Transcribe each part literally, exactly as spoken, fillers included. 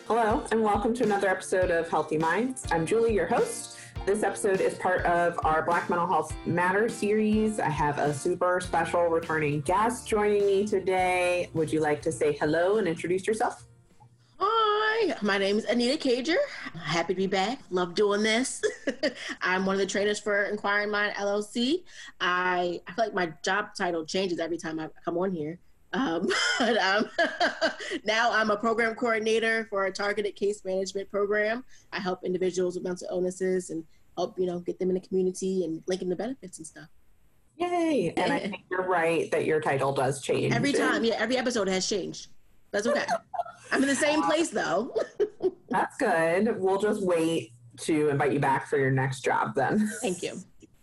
Hello, and welcome to another episode of Healthy Minds. I'm Julie, your host. This episode is part of our Black Mental Health Matters series. I have a super special returning guest joining me today. Would you like to say hello and introduce yourself? Hi, my name is Anita Cager. Happy to be back. Love doing this. I'm one of the trainers for Inquiring Mind L L C. I, I feel like my job title changes every time I come on here. Um, but um, now I'm a program coordinator for a targeted case management program. I help individuals with mental illnesses and help, you know, get them in the community and link them to benefits and stuff. Yay. And I think you're right that your title does change. Every time. Yeah, every episode has changed. That's okay. I'm in the same place though. That's good. We'll just wait to invite you back for your next job then. Thank you.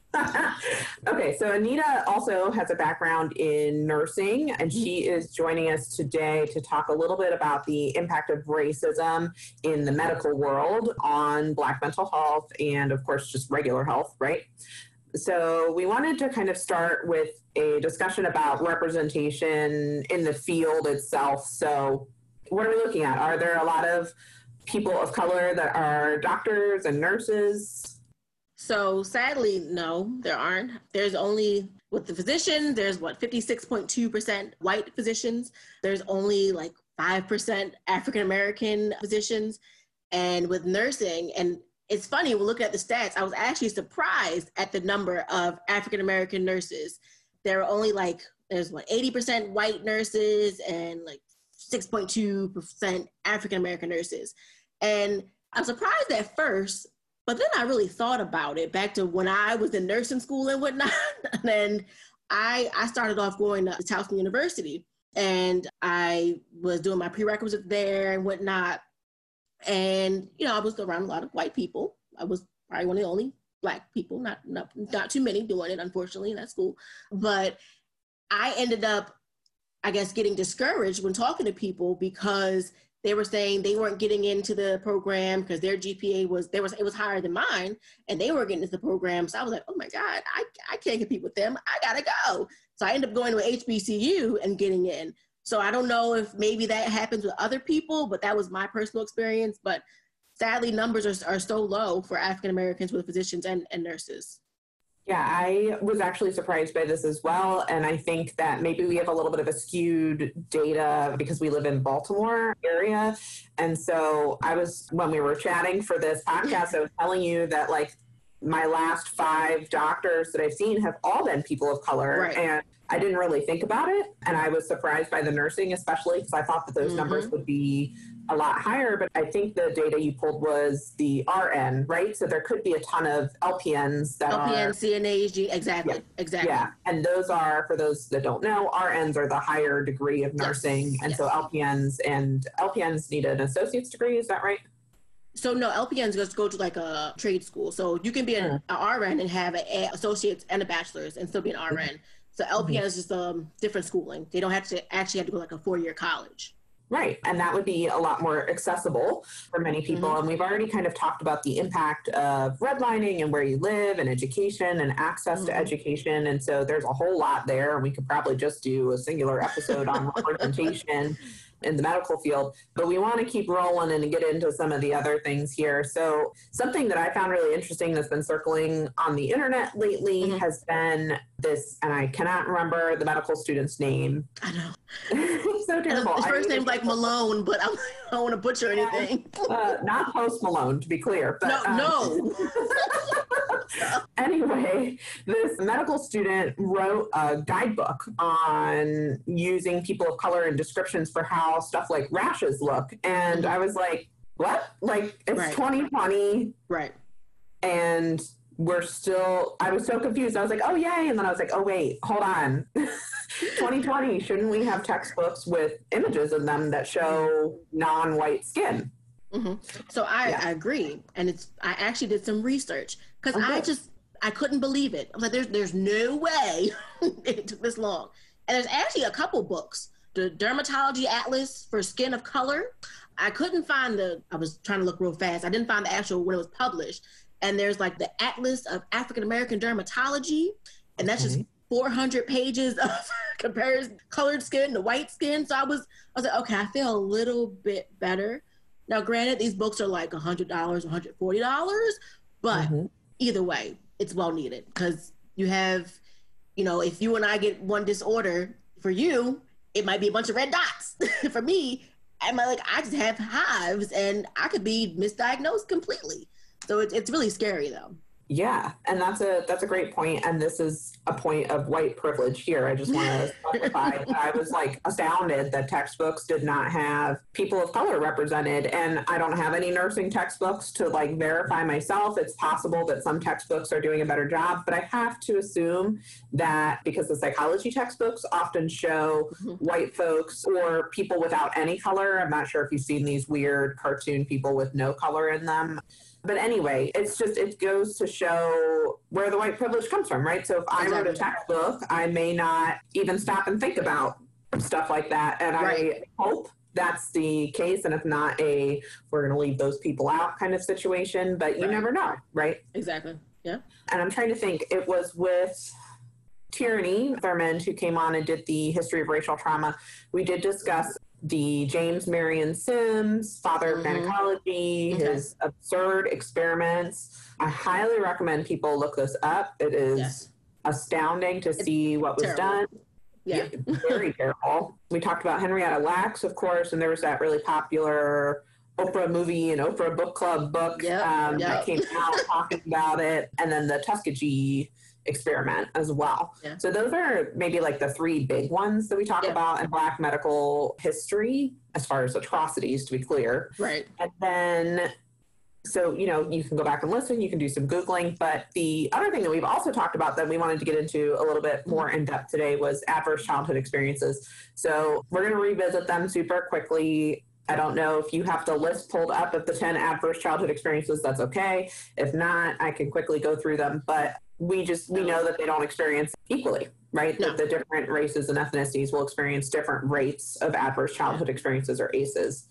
Okay, so Anita also has a background in nursing, and she is joining us today to talk a little bit about the impact of racism in the medical world on Black mental health and, of course, just regular health, right? So we wanted to kind of start with a discussion about representation in the field itself. So what are we looking at? Are there a lot of people of color that are doctors and nurses? So sadly, no, there aren't. There's only, with the physician, there's what, fifty-six point two percent white physicians. There's only like five percent African-American physicians. And with nursing, and it's funny, when looking at the stats, I was actually surprised at the number of African-American nurses. There are only like, there's what, eighty percent white nurses and like six point two percent African-American nurses. And I'm surprised at first. But then I really thought about it back to when I was in nursing school and whatnot. And I, I started off going to Towson University, and I was doing my prerequisites there and whatnot. And, you know, I was around a lot of white people. I was probably one of the only Black people, not, not, not too many doing it, unfortunately, in that school. But I ended up, I guess, getting discouraged when talking to people because they were saying they weren't getting into the program because their G P A was, there was, it was higher than mine, and they were getting into the program. So I was like, oh my God, I, I can't compete with them. I gotta go. So I ended up going to H B C U and getting in. So I don't know if maybe that happens with other people, but that was my personal experience. But sadly, numbers are, are so low for African-Americans with physicians and, and nurses. Yeah, I was actually surprised by this as well. And I think that maybe we have a little bit of a skewed data because we live in Baltimore area. And so I was, when we were chatting for this podcast, I was telling you that like my last five doctors that I've seen have all been people of color. Right. And I didn't really think about it. And I was surprised by the nursing, especially because I thought that those mm-hmm. numbers would be a lot higher. But I think the data you pulled was the R N, right? So there could be a ton of L P Ns that L P N, are... C N As, G, exactly, yeah, exactly. Yeah, and those are, for those that don't know, R Ns are the higher degree of nursing. Yes. And yes. so L P Ns and L P Ns need an associate's degree, is that right? So no, L P Ns just go to like a trade school. So you can be an, mm. an R N and have an associate's and a bachelor's and still be an R N. Mm-hmm. So L P N mm-hmm. is just um, different schooling. They don't have to actually have to go like a four-year college. Right. And that would be a lot more accessible for many people. Mm-hmm. And we've already kind of talked about the impact of redlining and where you live and education and access mm-hmm. to education. And so there's a whole lot there. We could probably just do a singular episode on representation in the medical field, but we want to keep rolling and get into some of the other things here. So something that I found really interesting that's been circling on the internet lately mm-hmm. has been this, and I cannot remember the medical student's name. I know. So terrible. His first name's like Malone, but I'm, I don't want to butcher anything. uh, not Post Malone, to be clear. But, no, um, no. Anyway, this medical student wrote a guidebook on using people of color in descriptions for how stuff like rashes look. And I was like, what? Like, it's right. twenty twenty. Right. And we're still, I was so confused. I was like, oh, yay. And then I was like, oh, wait, hold on. twenty twenty, shouldn't we have textbooks with images in them that show non-white skin? Mm-hmm. So I, yeah. I agree. And it's, I actually did some research because okay. I just, I couldn't believe it. I'm like, there's, there's no way it took this long. And there's actually a couple books. The Dermatology Atlas for Skin of Color. I couldn't find the, I was trying to look real fast. I didn't find the actual, when it was published. And there's like the Atlas of African-American Dermatology. And that's okay. just four hundred pages of compares colored skin to white skin. So I was, I was like, okay, I feel a little bit better. Now, granted, these books are like one hundred dollars, one hundred forty dollars, but mm-hmm. either way, it's well needed because you have, you know, if you and I get one disorder, for you, it might be a bunch of red dots. For me, I'm like, I just have hives and I could be misdiagnosed completely. So it's it's really scary though. Yeah, and that's a that's a great point, and this is a point of white privilege here. I just want to specify that I was like astounded that textbooks did not have people of color represented, and I don't have any nursing textbooks to like verify myself. It's possible that some textbooks are doing a better job, but I have to assume that because the psychology textbooks often show mm-hmm. white folks or people without any color. I'm not sure if you've seen these weird cartoon people with no color in them. But anyway, it's just, it goes to show where the white privilege comes from, right? So if I exactly. wrote a textbook, I may not even stop and think about stuff like that. And right. I hope that's the case. And if not a, we're going to leave those people out kind of situation, but you right. never know, right? Exactly. Yeah. And I'm trying to think, it was with Tierney Thurmond who came on and did the history of racial trauma. We did discuss the James Marion Sims, father of mm-hmm. gynecology, okay. his absurd experiments. I highly recommend people look this up. It is yes. astounding to it's see what was terrible. done. Yeah. yeah very terrible. We talked about Henrietta Lacks, of course, and there was that really popular Oprah movie and Oprah book club book yep. um, yep. that came out talking about it. And then the Tuskegee experiment as well. Yeah. So those are maybe like the three big ones that we talk yeah. about in Black medical history, as far as atrocities, to be clear. Right. And then, so, you know, you can go back and listen, you can do some Googling, but the other thing that we've also talked about that we wanted to get into a little bit more in depth today was adverse childhood experiences. So we're going to revisit them super quickly. I don't know if you have the list pulled up of the ten adverse childhood experiences, that's okay. If not, I can quickly go through them, but we just, we know that they don't experience equally, right? No. That the different races and ethnicities will experience different rates of adverse childhood experiences or A C Es.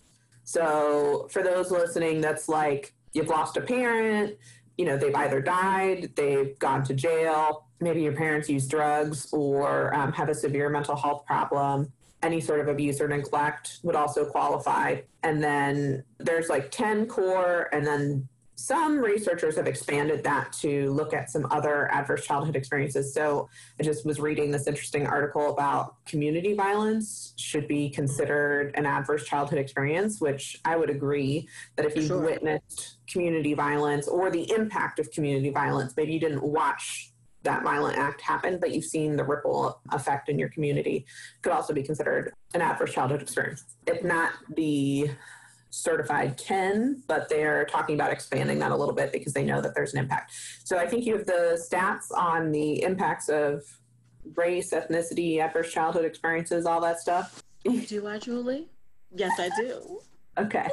So for those listening, that's like you've lost a parent, you know, they've either died, they've gone to jail, maybe your parents use drugs or um, have a severe mental health problem. Any sort of abuse or neglect would also qualify. And then there's like ten core, and then some researchers have expanded that to look at some other adverse childhood experiences. So I just was reading this interesting article about community violence should be considered an adverse childhood experience, which I would agree that if you've sure. witnessed community violence or the impact of community violence, maybe you didn't watch that violent act happen, but you've seen the ripple effect in your community, could also be considered an adverse childhood experience. If not the certified ten, but they're talking about expanding that a little bit because they know that there's an impact. So I think you have the stats on the impacts of race, ethnicity, adverse childhood experiences, all that stuff. Do I, Julie? Yes, I do. Okay.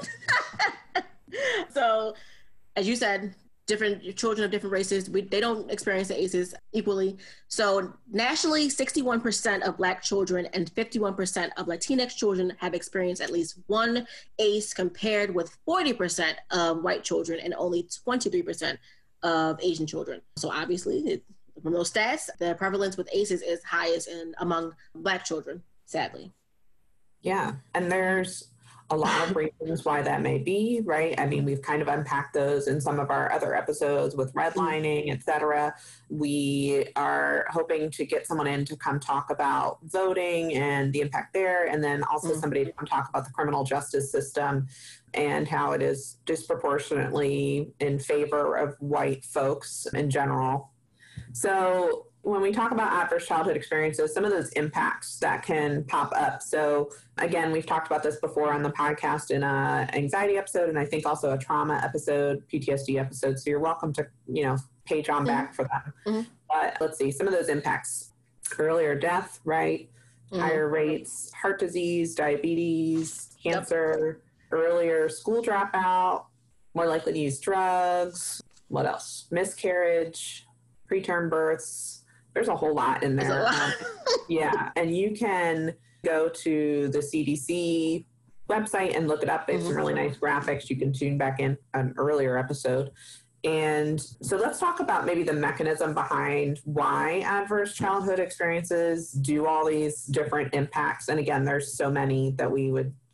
So, as you said, different children of different races, we, they don't experience the A C Es equally. So nationally, sixty-one percent of Black children and fifty-one percent of Latinx children have experienced at least one A C E, compared with forty percent of white children and only twenty-three percent of Asian children. So obviously, it, from those stats, the prevalence with A C Es is highest in among Black children, sadly. Yeah, and there's a lot of reasons why that may be, right? I mean, we've kind of unpacked those in some of our other episodes with redlining, et cetera. We are hoping to get someone in to come talk about voting and the impact there, and then also mm-hmm. somebody to come talk about the criminal justice system and how it is disproportionately in favor of white folks in general. So when we talk about adverse childhood experiences, some of those impacts that can pop up. So again, we've talked about this before on the podcast in a anxiety episode, and I think also a trauma episode, P T S D episode. So you're welcome to, you know, page on mm-hmm. back for them. Mm-hmm. But let's see, some of those impacts: earlier death, right? Mm-hmm. Higher rates, heart disease, diabetes, cancer, yep. earlier school dropout, more likely to use drugs. What else? Miscarriage, preterm births. There's a whole lot in there. Lot. Um, yeah. And you can go to the C D C website and look it up. They have mm-hmm. some really nice graphics. You can tune back in an earlier episode. And so let's talk about maybe the mechanism behind why adverse childhood experiences do all these different impacts. And again, there's so many that we would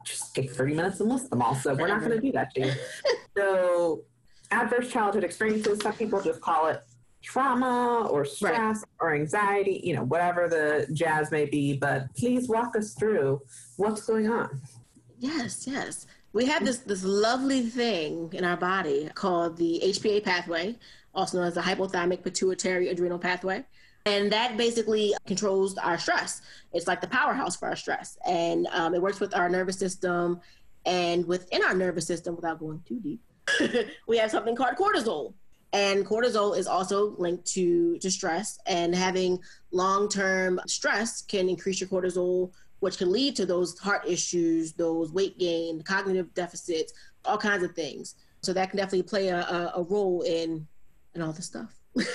just take thirty minutes and list them all. So we're not going to do that to you. So adverse childhood experiences, some people just call it trauma or stress right. or anxiety, you know, whatever the jazz may be, but please walk us through what's going on. Yes, yes. We have this, this lovely thing in our body called the H P A pathway, also known as the hypothalamic pituitary adrenal pathway. And that basically controls our stress. It's like the powerhouse for our stress. And um, it works with our nervous system. And within our nervous system, without going too deep, we have something called cortisol. And cortisol is also linked to, to stress, and having long-term stress can increase your cortisol, which can lead to those heart issues, those weight gain, cognitive deficits, all kinds of things. So that can definitely play a, a, a role in, in all this stuff.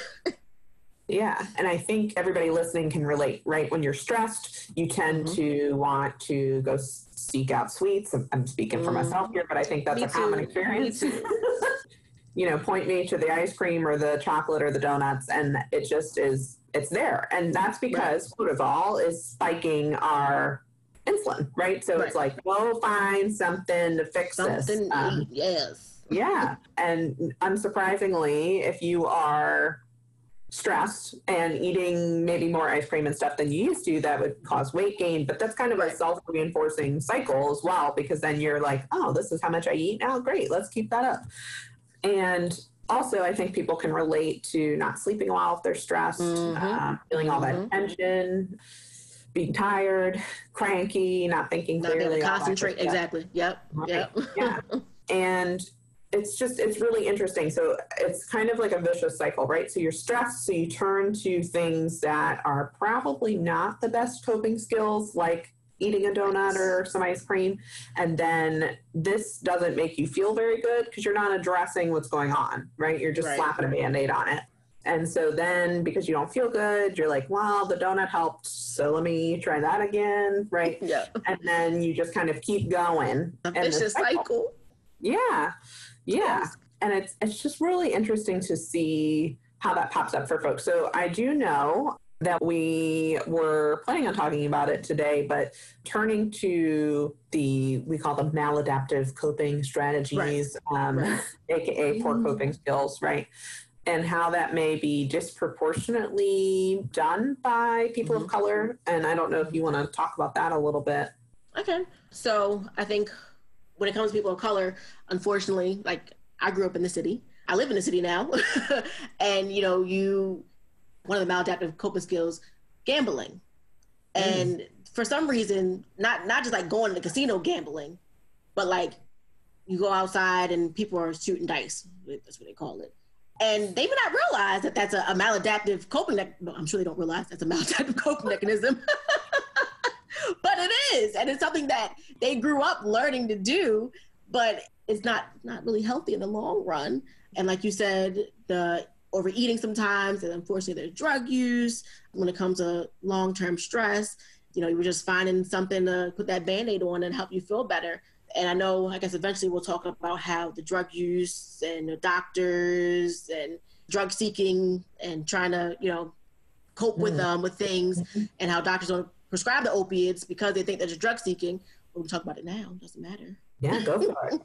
Yeah. And I think everybody listening can relate, right? When you're stressed, you tend mm-hmm. to want to go seek out sweets. I'm, I'm speaking mm-hmm. for myself here, but I think that's Me a common too. experience. You know, point me to the ice cream or the chocolate or the donuts, and it just is, it's there. And that's because right. cortisol is spiking our insulin, right? So right. it's like, go find something to fix something this. Um, yes. Yeah. And unsurprisingly, if you are stressed and eating maybe more ice cream and stuff than you used to, that would cause weight gain. But that's kind of right. a self-reinforcing cycle as well, because then you're like, oh, this is how much I eat now. Great. Let's keep that up. And also, I think people can relate to not sleeping well if they're stressed, mm-hmm. uh, feeling all mm-hmm. that tension, being tired, cranky, not thinking not clearly. Not being able to concentrate. Exactly. Yep. Right. Yep. Yeah. And it's just, it's really interesting. So it's kind of like a vicious cycle, right? So you're stressed, so you turn to things that are probably not the best coping skills, like eating a donut or some ice cream. And then this doesn't make you feel very good because you're not addressing what's going on, right? You're just right. slapping a Band-Aid on it. And so then because you don't feel good, you're like, well, the donut helped, so let me try that again, right? Yeah. And then you just kind of keep going. A vicious cycle. cycle. Yeah. Yeah. And it's it's just really interesting to see how that pops up for folks. So I do know that we were planning on talking about it today, but turning to the, we call them maladaptive coping strategies, right. Um, right. A K A poor mm-hmm. coping skills, right? And how that may be disproportionately done by people mm-hmm. of color. And I don't know if you want to talk about that a little bit. Okay. So I think when it comes to people of color, unfortunately, like I grew up in the city. I live in the city now. And, you know, you, one of the maladaptive coping skills, gambling. And mm. for some reason, not not just like going to the casino gambling, but like you go outside and people are shooting dice. That's what they call it. And they may not realize that that's a, a maladaptive coping, me- I'm sure they don't realize that's a maladaptive coping mechanism, but it is. And it's something that they grew up learning to do, but it's not, not really healthy in the long run. And like you said, the overeating sometimes, and unfortunately there's drug use. When it comes to long-term stress, you know, you were just finding something to put that Band-Aid on and help you feel better. And I know, I guess eventually we'll talk about how the drug use and the doctors and drug seeking and trying to, you know, cope with them um, with things, and how doctors don't prescribe the opiates because they think that you're drug seeking. We'll talk about it now. It doesn't matter. Yeah, go for it.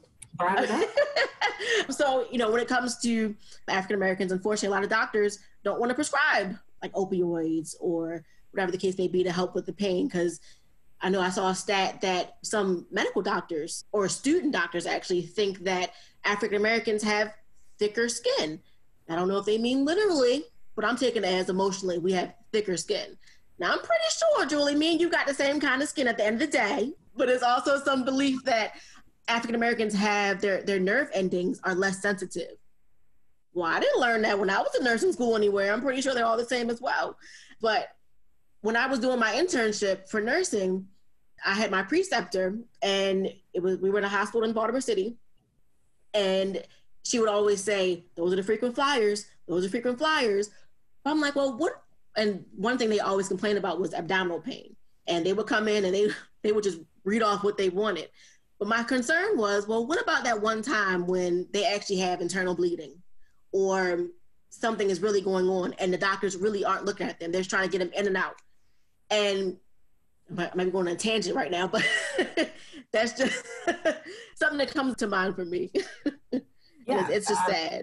So, you know, when it comes to African Americans, unfortunately, a lot of doctors don't want to prescribe like opioids or whatever the case may be to help with the pain. Because I know I saw a stat that some medical doctors or student doctors actually think that African Americans have thicker skin. I don't know if they mean literally, but I'm taking it as emotionally. We have thicker skin. Now, I'm pretty sure, Julie, me and you got the same kind of skin at the end of the day, but there's also some belief that African Americans have their, their nerve endings are less sensitive. Well, I didn't learn that when I was in nursing school anywhere. I'm pretty sure they're all the same as well. But when I was doing my internship for nursing, I had my preceptor, and it was we were in a hospital in Baltimore City, and she would always say, "Those are the frequent flyers. Those are frequent flyers." But I'm like, well, what? And one thing they always complained about was abdominal pain, and they would come in and they they would just read off what they wanted. But my concern was, well, what about that one time when they actually have internal bleeding or something is really going on and the doctors really aren't looking at them? They're just trying to get them in and out. And I might be going on a tangent right now, but That's just something that comes to mind for me. Yeah, it's, it's just uh, sad.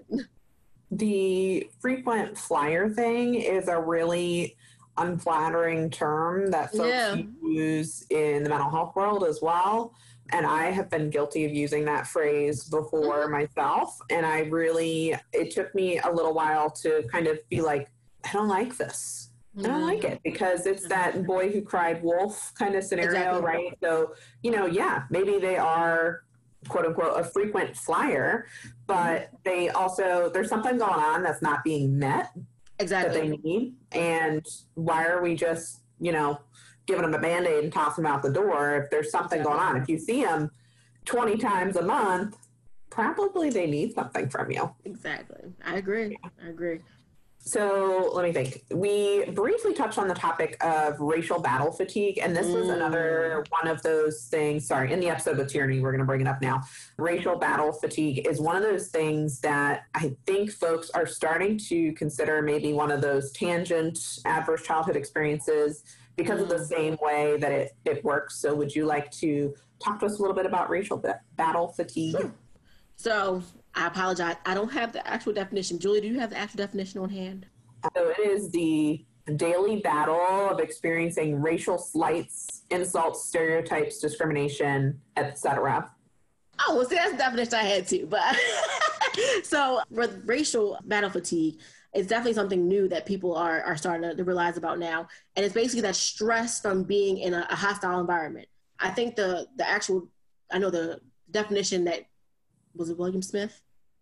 The frequent flyer thing is a really unflattering term that folks Yeah. use in the mental health world as well. And I have been guilty of using that phrase before Mhm. myself. And I really, it took me a little while to kind of be like, I don't like this. I don't Mhm. like it because it's that boy who cried wolf kind of scenario, Exactly. right? So, you know, yeah, maybe they are quote unquote a frequent flyer, but they also, there's something going on that's not being met that they Exactly. need. And why are we just, you know, giving them a band-aid and tossing them out the door if there's something Exactly. going on? If you see them twenty times a month, probably they need something from you. Exactly. I agree. I agree. So let me think. We briefly touched on the topic of racial battle fatigue, and this was Mm. another one of those things. Sorry, in the episode with Tierney, we're going to bring it up now. Racial battle fatigue is one of those things that I think folks are starting to consider maybe one of those tangent adverse childhood experiences because of the Mm. same way that it, it works. So would you like to talk to us a little bit about racial ba- battle fatigue? Sure. So I apologize. I don't have the actual definition. Julie, do you have the actual definition on hand? So it is the daily battle of experiencing racial slights, insults, stereotypes, discrimination, et cetera. Oh, well, see, that's the definition I had too. But so with racial battle fatigue, it's definitely something new that people are, are starting to realize about now. And it's basically that stress from being in a, a hostile environment. I think the the actual, I know the definition that, was it William Smith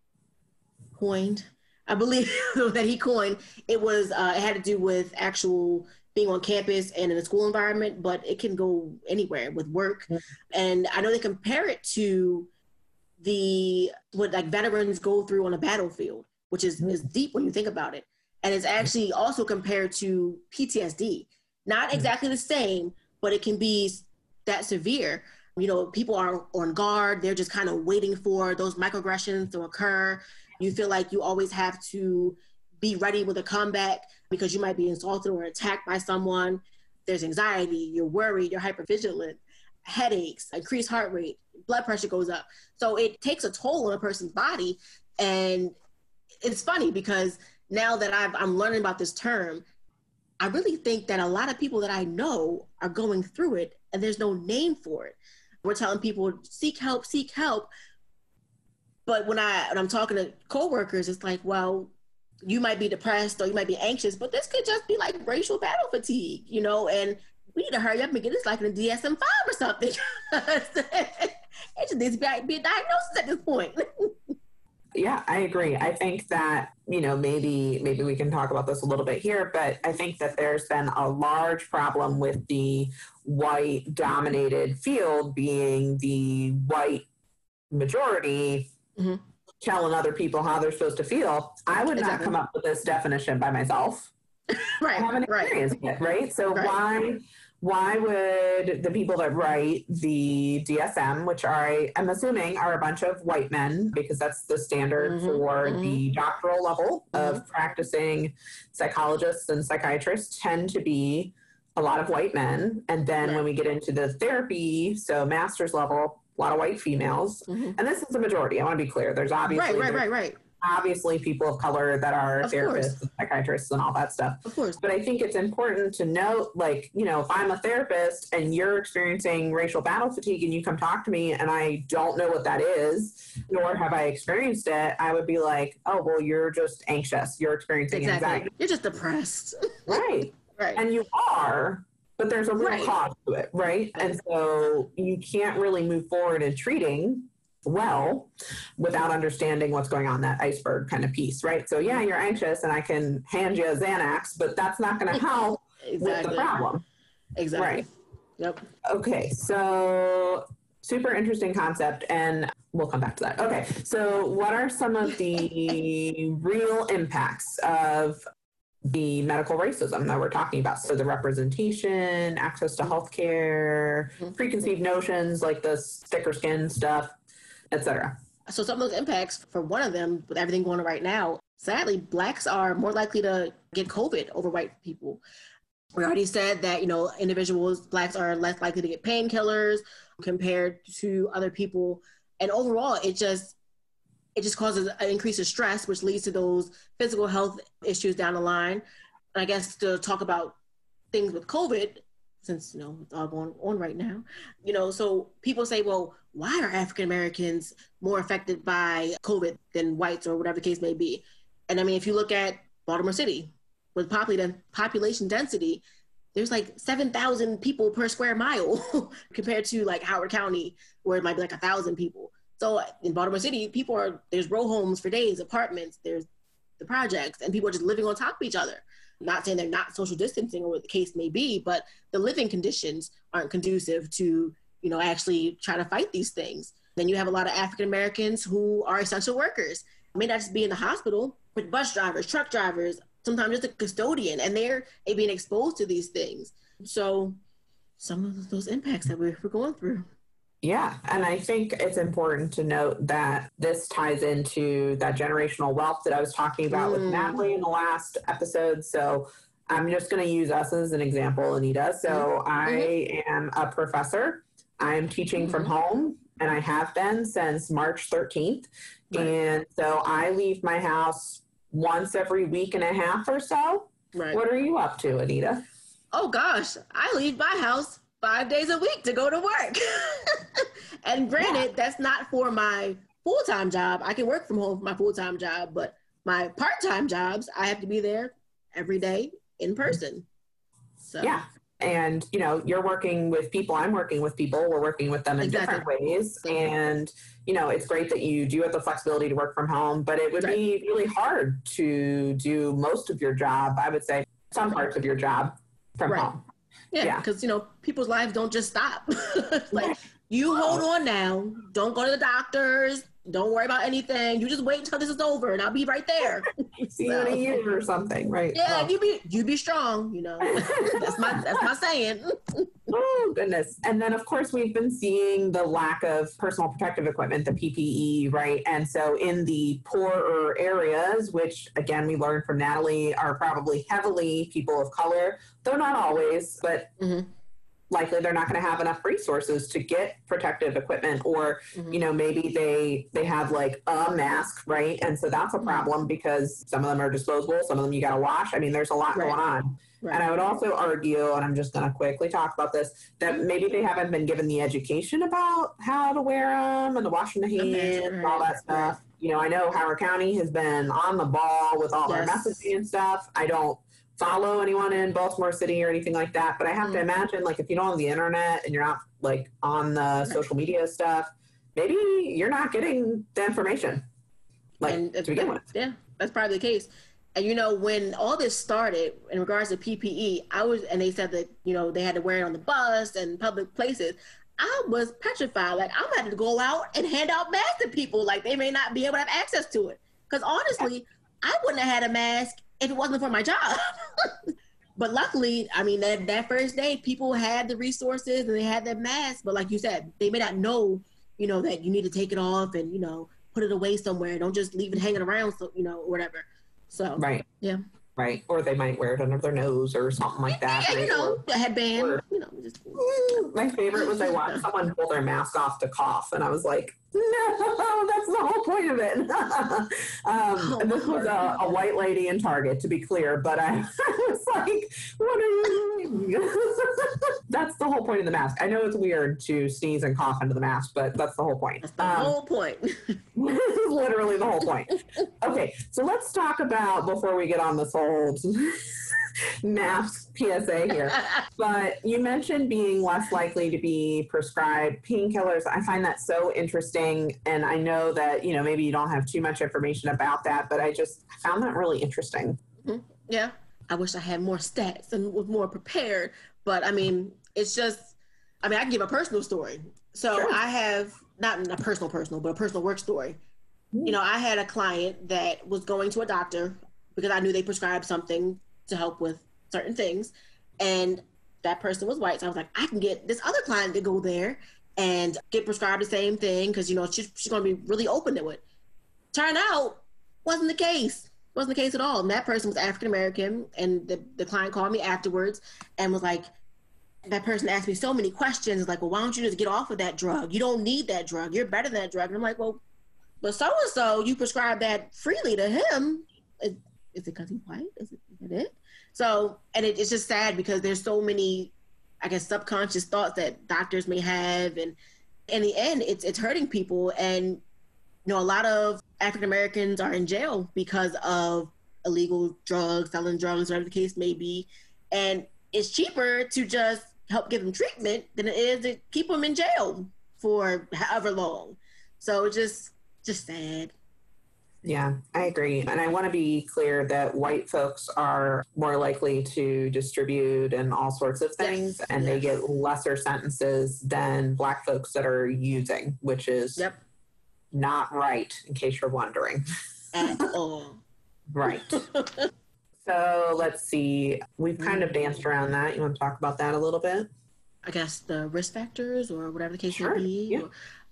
coined? I believe that he coined, it was, uh, it had to do with actual being on campus and in a school environment, but it can go anywhere with work. Mm-hmm. And I know they compare it to the, what like veterans go through on a battlefield, which is, mm-hmm. is deep when you think about it. And it's actually also compared to P T S D. Not exactly the same, but it can be that severe. You know, people are on guard. They're just kind of waiting for those microaggressions to occur. You feel like you always have to be ready with a comeback because you might be insulted or attacked by someone. There's anxiety, you're worried, you're hypervigilant, headaches, increased heart rate, blood pressure goes up. So it takes a toll on a person's body. And it's funny because now that I've, I'm learning about this term, I really think that a lot of people that I know are going through it and there's no name for it. We're telling people, seek help, seek help. But when, I, when I'm talking to coworkers, it's like, well, you might be depressed or you might be anxious, but this could just be like racial battle fatigue, you know, and we need to hurry up and get this like in a D S M five or something. It just needs to be a diagnosis at this point. Yeah, I agree. I think that, you know, maybe maybe we can talk about this a little bit here, but I think that there's been a large problem with the white dominated field being the white majority, mm-hmm. telling other people how they're supposed to feel. I would exactly. not come up with this definition by myself. Right. I haven't experienced right. it, right? So right. why why would the people that write the D S M, which are, I'm assuming are a bunch of white men, because that's the standard mm-hmm. for mm-hmm. the doctoral level mm-hmm. of practicing psychologists and psychiatrists, tend to be a lot of white men. And then right. when we get into the therapy, so master's level, a lot of white females. Mm-hmm. And this is the majority. I want to be clear. There's obviously right, right, right, right. obviously people of color that are of therapists course. and psychiatrists and all that stuff. Of course. But I think it's important to note, like, you know, if I'm a therapist and you're experiencing racial battle fatigue and you come talk to me and I don't know what that is, nor have I experienced it, I would be like, oh, well, you're just anxious. You're experiencing exactly. anxiety. You're just depressed. Right. Right. And you are, but there's a real right. cause to it, right? And so you can't really move forward in treating well without understanding what's going on, that iceberg kind of piece, right? So yeah, you're anxious and I can hand you a Xanax, but that's not going to help exactly. with the problem. Exactly. Right. Yep. Okay. So super interesting concept, and we'll come back to that. Okay. So what are some of the real impacts of the medical racism that we're talking about? So the representation, access to healthcare, mm-hmm. preconceived notions like the thicker skin stuff, et cetera. So some of those impacts, for one of them, with everything going on right now, sadly, Blacks are more likely to get COVID over white people. We already said that, you know, individuals, Blacks are less likely to get painkillers, compared to other people. And overall, it just it just causes an increase of stress, which leads to those physical health issues down the line. And I guess to talk about things with COVID, since, you know, it's all going on right now, you know, so people say, well, why are African Americans more affected by COVID than whites or whatever the case may be? And I mean, if you look at Baltimore City, with population density, there's like seven thousand people per square mile compared to like Howard County, where it might be like a thousand people. So in Baltimore City, people are, there's row homes for days, apartments, there's the projects, and people are just living on top of each other. Not saying they're not social distancing or what the case may be, but the living conditions aren't conducive to, you know, actually try to fight these things. Then you have a lot of African Americans who are essential workers. It may not just be in the hospital, but bus drivers, truck drivers, sometimes just a custodian, and they're being exposed to these things. So some of those impacts that we're, we're going through. Yeah, and I think it's important to note that this ties into that generational wealth that I was talking about mm. with Natalie in the last episode. So I'm just going to use us as an example, Anita. So mm-hmm. I am a professor. I'm teaching mm-hmm. from home, and I have been since March thirteenth. Right. And so I leave my house once every week and a half or so. Right. What are you up to, Anita? Oh, gosh. I leave my house five days a week to go to work. And granted, yeah. that's not for my full-time job. I can work from home for my full-time job, but my part-time jobs, I have to be there every day in person. So yeah. And, you know, you're working with people, I'm working with people, we're working with them in exactly. different ways. And, you know, it's great that you do have the flexibility to work from home, but it would right. be really hard to do most of your job, I would say some parts of your job from right. home. Yeah, because, yeah. you know, people's lives don't just stop. Like, yeah. you hold on now. Don't go to the doctors. Don't worry about anything. You just wait until this is over, and I'll be right there. See you in a year or something, right? Yeah, oh. you be you be strong. You know, that's my that's my saying. Oh goodness! And then of course we've been seeing the lack of personal protective equipment, the P P E, right? And so in the poorer areas, which again we learned from Natalie, are probably heavily people of color, though not always, but. Mm-hmm. Likely they're not going to have enough resources to get protective equipment, or, mm-hmm. you know, maybe they, they have like a mask, right? And so that's a problem because some of them are disposable. Some of them you got to wash. I mean, there's a lot right. going on. Right. And I would also argue, and I'm just going to quickly talk about this, that maybe they haven't been given the education about how to wear them and the washing the hands and all that stuff. You know, I know Howard County has been on the ball with all yes. their messaging and stuff. I don't follow anyone in Baltimore City or anything like that, but I have mm. to imagine, like, if you don't have the internet and you're not like on the social media stuff, maybe you're not getting the information like and, to begin with. Yeah, that's probably the case. And you know, when all this started in regards to P P E, I was, and they said that, you know, they had to wear it on the bus and public places. I was petrified. Like, I'm going to go out and hand out masks to people. Like, they may not be able to have access to it. Because honestly, yeah. I wouldn't have had a mask if it wasn't for my job. But luckily, I mean, that, that first day, people had the resources and they had their masks. But like you said, they may not know, you know, that you need to take it off and, you know, put it away somewhere. Don't just leave it hanging around, so, you know, or whatever. So, right. Yeah. Right. Or they might wear it under their nose or something like that. Yeah, right? you know, or, a headband. Or, you know, just... My favorite was I watched someone pull their mask off to cough, and I was like, no, that's the whole point of it. um, oh, and this was a, a white lady in Target, to be clear, but I was like, what are you doing? That's the whole point of the mask. I know it's weird to sneeze and cough into the mask, but that's the whole point. That's the um, whole point. This is literally the whole point. Okay, so let's talk about, before we get on this whole mask P S A here, but you mentioned being less likely to be prescribed painkillers. I find that so interesting, and I know that, you know, maybe you don't have too much information about that, but I just found that really interesting. Mm-hmm. Yeah, I wish I had more stats and was more prepared, but I mean, it's just, I mean, I can give a personal story. So sure. I have, not a personal personal, but a personal work story. Mm-hmm. You know, I had a client that was going to a doctor because I knew they prescribed something to help with certain things. And that person was white. So I was like, I can get this other client to go there and get prescribed the same thing because, you know, she's, she's going to be really open to it. Turned out, wasn't the case. Wasn't the case at all. And that person was African-American. And the, the client called me afterwards and was like, that person asked me so many questions, like, well, why don't you just get off of that drug? You don't need that drug. You're better than that drug. And I'm like, well, but so-and-so, you prescribe that freely to him. Is, is it because he's white? Is it, is it it? So, and it, it's just sad because there's so many, I guess, subconscious thoughts that doctors may have. And in the end, it's it's hurting people. And, you know, a lot of African Americans are in jail because of illegal drugs, selling drugs, whatever the case may be. And it's cheaper to just help give them treatment than it is to keep them in jail for however long. So it's just, just sad. Yeah, I agree. And I want to be clear that white folks are more likely to distribute and all sorts of things, yes. and yes. they get lesser sentences than Black folks that are using, which is yep. not right, in case you're wondering. At all. Right. So let's see. We've kind of danced around that. You want to talk about that a little bit? I guess the risk factors or whatever the case sure. may be. Yeah. Or,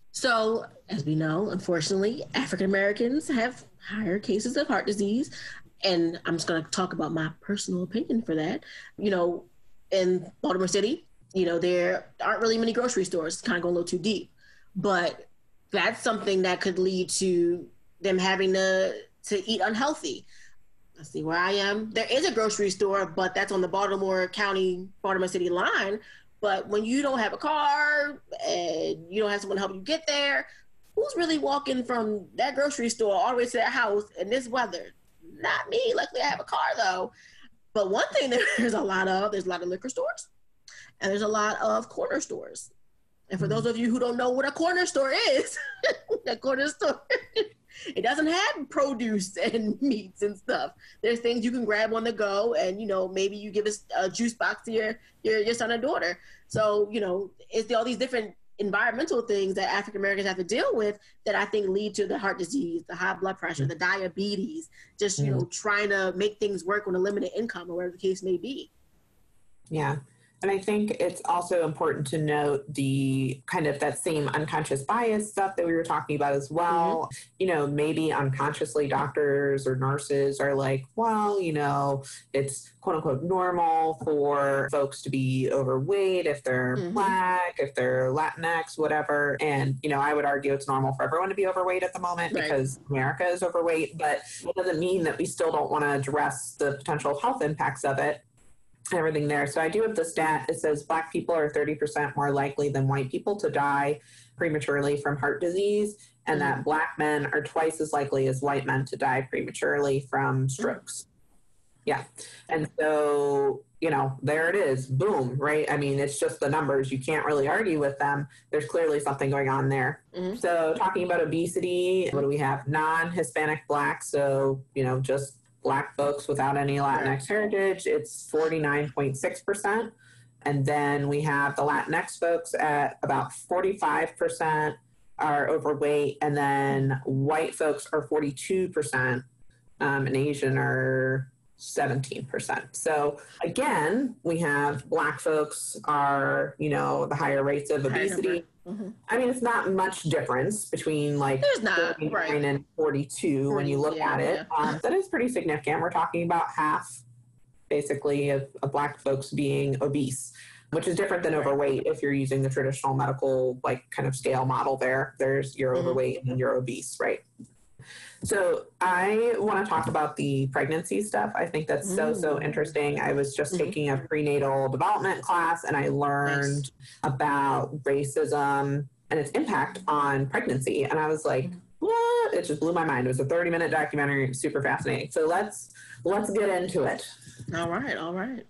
So, as we know, unfortunately, African Americans have higher cases of heart disease. And I'm just going to talk about my personal opinion for that. You know, in Baltimore City, you know, there aren't really many grocery stores. It's kind of going a little too deep. But that's something that could lead to them having to, to eat unhealthy. Let's see where I am. There is a grocery store, but that's on the Baltimore County, Baltimore City line. But when you don't have a car and you don't have someone to help you get there, who's really walking from that grocery store all the way to that house in this weather? Not me. Luckily, I have a car, though. But one thing that there's a lot of, there's a lot of liquor stores, and there's a lot of corner stores. And for those of you who don't know what a corner store is, a corner store, it doesn't have produce and meats and stuff. There's things you can grab on the go, and, you know, maybe you give a, a juice box to your, your, your son or daughter. So, you know, it's all these different environmental things that African Americans have to deal with that I think lead to the heart disease, the high blood pressure, the diabetes, just, you know, trying to make things work on a limited income or whatever the case may be. Yeah. And I think it's also important to note the kind of that same unconscious bias stuff that we were talking about as well. Mm-hmm. You know, maybe unconsciously doctors or nurses are like, well, you know, it's quote unquote normal for folks to be overweight if they're mm-hmm. Black, if they're Latinx, whatever. And, you know, I would argue it's normal for everyone to be overweight at the moment right. because America is overweight, but it doesn't mean that we still don't want to address the potential health impacts of it. Everything there. So I do have the stat. It says Black people are thirty percent more likely than white people to die prematurely from heart disease, and mm-hmm. that Black men are twice as likely as white men to die prematurely from strokes. Mm-hmm. Yeah. And so, you know, there it is. Boom. Right. I mean, it's just the numbers. You can't really argue with them. There's clearly something going on there. Mm-hmm. So talking about obesity, what do we have? Non-Hispanic Black. So, you know, just Black folks without any Latinx heritage, it's forty-nine point six percent. And then we have the Latinx folks at about forty-five percent are overweight. And then white folks are forty-two percent, um, and Asian are seventeen percent. So again, we have Black folks are, you know, the higher rates of obesity. Mm-hmm. I mean, it's not much difference between like forty-nine right. and forty-two forty, when you look yeah, at it. Yeah. Um, that is pretty significant. We're talking about half, basically, of, of Black folks being obese, which is different than right. overweight if you're using the traditional medical, like, kind of scale model there. There's you're mm-hmm. overweight and then you're obese, right? So I want to talk about the pregnancy stuff. I think that's so, so interesting. I was just mm-hmm. taking a prenatal development class and I learned nice. about racism and its impact on pregnancy. And I was like, what? It just blew my mind. It was a thirty minute documentary, super fascinating. So let's, let's get into it. All right. All right.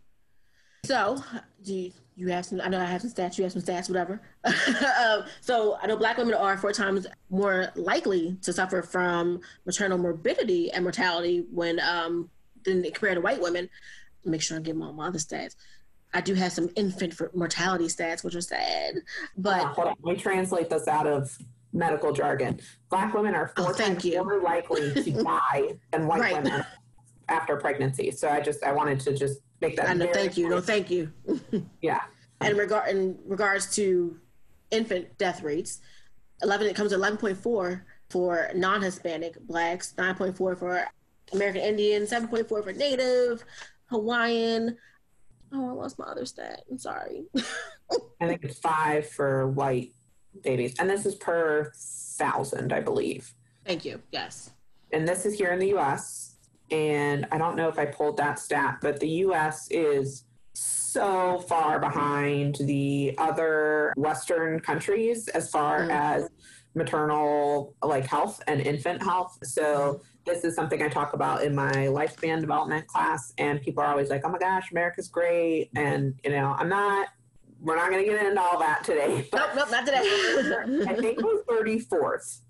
So do you, you have some, I know I have some stats, you have some stats, whatever. um, so I know Black women are four times more likely to suffer from maternal morbidity and mortality when, um, than compared to white women. Make sure I get all my other stats. I do have some infant mortality stats, which are sad, but. Yeah, hold on. Let me translate this out of medical jargon. Black women are four oh, times you. more likely to die than white right. women after pregnancy. So I just, I wanted to just make that. I know, thank you. Clear. No, thank you. Yeah. And regard in regards to infant death rates, eleven it comes to eleven point four for non-Hispanic Blacks, nine point four for American Indian, seven point four for Native, Hawaiian. Oh, I lost my other stat. I'm sorry. I think it's five for white babies. And this is per thousand, I believe. Thank you. Yes. And this is here in the U S. And I don't know if I pulled that stat, but the U S is so far behind the other Western countries as far mm-hmm. as maternal like health and infant health. So this is something I talk about in my lifespan development class, and people are always like, oh my gosh, America's great. And, you know, I'm not, we're not going to get into all that today. Nope, nope, not today. I think it was thirty-fourth.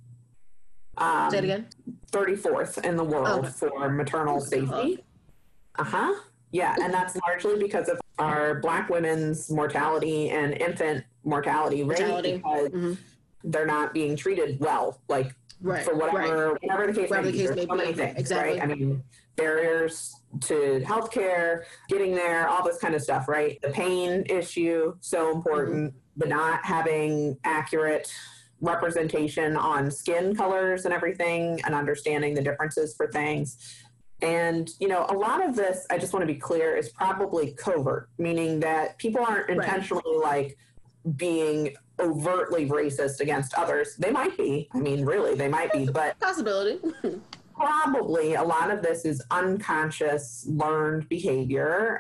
Um, Say it again. thirty-fourth in the world oh. for maternal safety. Uh-huh. Yeah, and that's largely because of our Black women's mortality and infant mortality rate mortality. because mm-hmm. they're not being treated well, like right. for whatever, right. whatever the case whatever may be. There's so many things, exactly. right? I mean, barriers to healthcare, getting there, all this kind of stuff, right? The pain issue, so important, mm-hmm. but not having accurate representation on skin colors and everything, and understanding the differences for things. And, you know, a lot of this, I just want to be clear, is probably covert, meaning that people aren't intentionally right. like being overtly racist against others. They might be. I mean, really, they might be, but possibility. Probably a lot of this is unconscious learned behavior.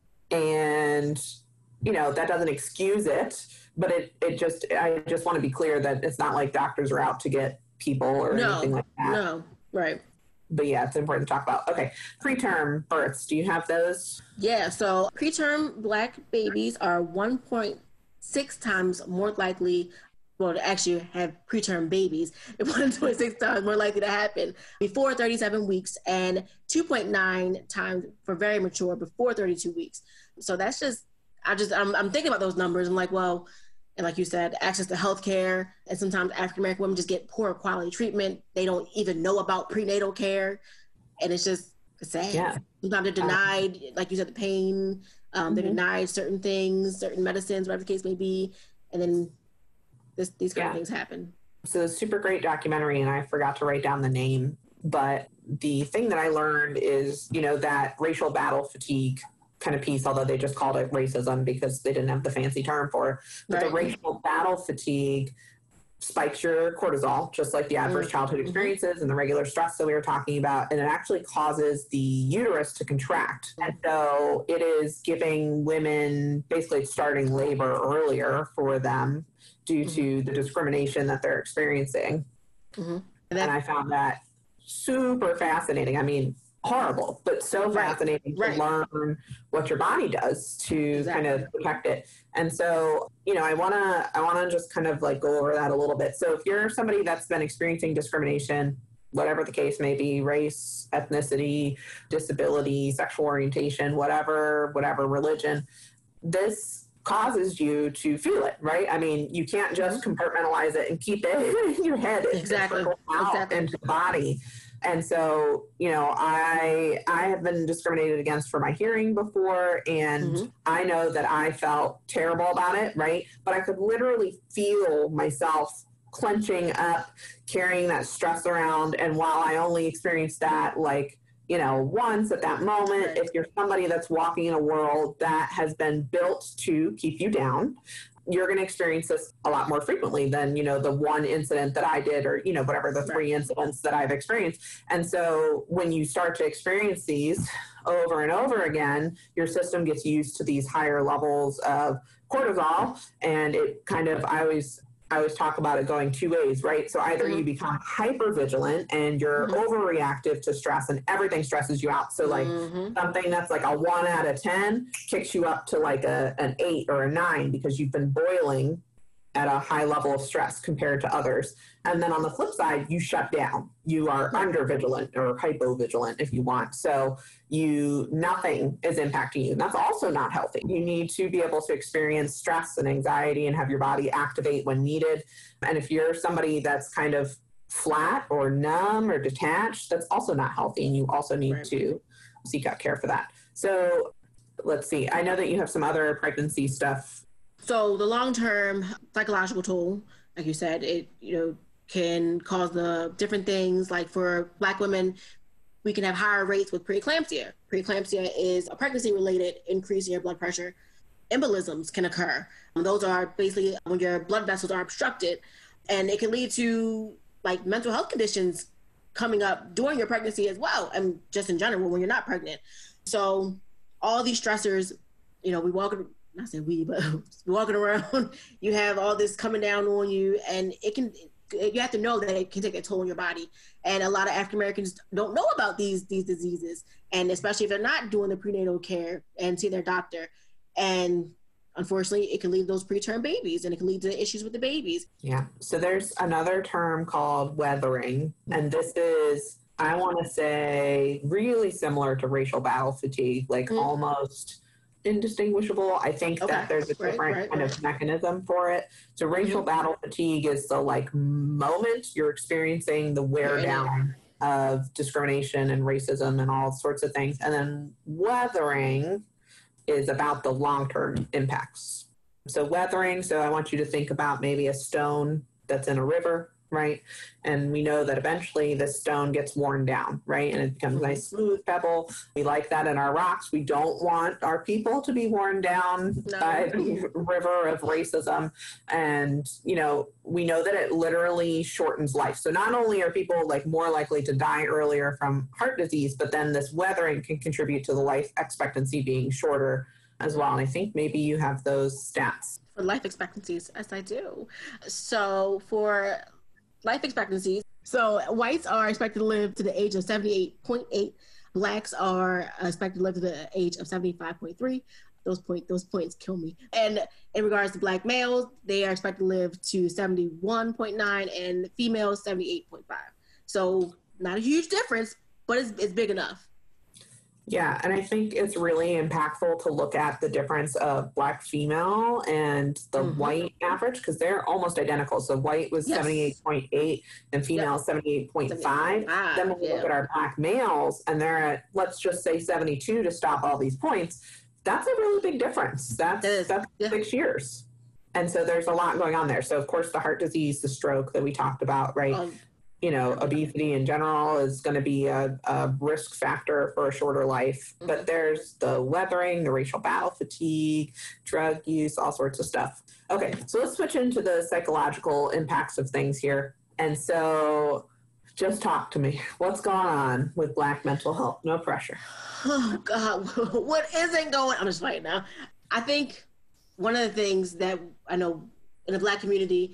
And, you know, that doesn't excuse it, but it, it just, I just want to be clear that it's not like doctors are out to get people or no, anything like that. No, right. But yeah, it's important to talk about. Okay, preterm births, do you have those? Yeah, so preterm Black babies are one point six times more likely, well, to actually have preterm babies, one point six times more likely to happen before thirty-seven weeks, and two point nine times for very mature before thirty-two weeks. So that's just, I just, I'm, I'm thinking about those numbers. I'm like, well, and like you said, access to healthcare, and sometimes African-American women just get poor quality treatment. They don't even know about prenatal care. And it's just sad. Yeah. Sometimes they're denied, um, like you said, the pain, um, mm-hmm. they're denied certain things, certain medicines, whatever the case may be. And then this, these kind yeah. of things happen. So it's a super great documentary, and I forgot to write down the name, but the thing that I learned is, you know, that racial battle fatigue kind of piece, although they just called it racism because they didn't have the fancy term for it. But right. the racial battle fatigue spikes your cortisol, just like the adverse mm-hmm. childhood experiences and the regular stress that we were talking about. And it actually causes the uterus to contract. And so it is giving women basically starting labor earlier for them due mm-hmm. to the discrimination that they're experiencing. Mm-hmm. And, and I found that super fascinating. I mean, horrible, but so right. fascinating to right. learn what your body does to exactly. kind of protect it. And so, you know, I want to, I want to just kind of like go over that a little bit. So if you're somebody that's been experiencing discrimination, whatever the case may be, race, ethnicity, disability, sexual orientation, whatever, whatever religion, this causes you to feel it, right? I mean, you can't just compartmentalize it and keep it in your head. Exactly. Out exactly. into the body. And so, you know, I I have been discriminated against for my hearing before, and mm-hmm. I know that I felt terrible about it, right? But I could literally feel myself clenching up, carrying that stress around. And while I only experienced that, like, you know, once at that moment, right. if you're somebody that's walking in a world that has been built to keep you down, you're going to experience this a lot more frequently than, you know, the one incident that I did, or, you know, whatever the three incidents that I've experienced. And so when you start to experience these over and over again, your system gets used to these higher levels of cortisol, and it kind of, I always, I always talk about it going two ways, right? So either mm-hmm. you become hyper vigilant and you're mm-hmm. overreactive to stress, and everything stresses you out. So like mm-hmm. something that's like a one out of ten kicks you up to like a, an eight or a nine because you've been boiling at a high level of stress compared to others. And then on the flip side, you shut down. You are under vigilant or hypo vigilant if you want. So you, nothing is impacting you. And that's also not healthy. You need to be able to experience stress and anxiety and have your body activate when needed. And if you're somebody that's kind of flat or numb or detached, that's also not healthy. And you also need right. to seek out care for that. So let's see. I know that you have some other pregnancy stuff. So the long-term psychological toll, like you said, it, you know, can cause the different things. Like for Black women, we can have higher rates with preeclampsia. Preeclampsia is a pregnancy-related increase in your blood pressure. embolisms can occur. And those are basically when your blood vessels are obstructed, and it can lead to like mental health conditions coming up during your pregnancy as well, and just in general when you're not pregnant. So all these stressors, you know, we walk, not saying we, but walking around, you have all this coming down on you, and it can, you have to know that it can take a toll on your body. And a lot of African Americans don't know about these these diseases, and especially if they're not doing the prenatal care and see their doctor. And unfortunately, it can lead to those preterm babies, and it can lead to issues with the babies. Yeah. So there's another term called weathering, and this is, I want to say, really similar to racial battle fatigue, like mm. almost indistinguishable. I think okay. that there's a different right, right, kind right. of mechanism for it. So racial mm-hmm. battle fatigue is the like moment you're experiencing the wear right. down of discrimination and racism and all sorts of things. And then weathering is about the long-term impacts. So weathering, so I want you to think about maybe a stone that's in a river, right? And we know that eventually the stone gets worn down, right? And it becomes a nice smooth pebble. We like that in our rocks. We don't want our people to be worn down no. by the river of racism. And, you know, we know that it literally shortens life. So not only are people like more likely to die earlier from heart disease, but then this weathering can contribute to the life expectancy being shorter as well. And I think maybe you have those stats. For life expectancies, yes, I do. So for life expectancies. So whites are expected to live to the age of seventy-eight point eight. Blacks are expected to live to the age of seventy-five point three. Those point those points kill me. And in regards to black males, they are expected to live to seventy-one point nine, and females seventy-eight point five. So not a huge difference, but it's, it's big enough. Yeah, and I think it's really impactful to look at the difference of black female and the mm-hmm. white average, because they're almost identical. So white was yes. seventy-eight point eight and female yep. seventy-eight point five. Then when we yeah. look at our black males and they're at, let's just say seventy-two to stop all these points, that's a really big difference. That's, that's yeah. six years. And so there's a lot going on there. So of course the heart disease, the stroke that we talked about, right? Um, you know, obesity in general is going to be a, a risk factor for a shorter life. Mm-hmm. But there's the weathering, the racial battle fatigue, drug use, all sorts of stuff. Okay, so let's switch into the psychological impacts of things here. And so just talk to me. What's going on with Black mental health? No pressure. Oh, God. What isn't going on? I'm just fighting now. I think one of the things that I know in the Black community,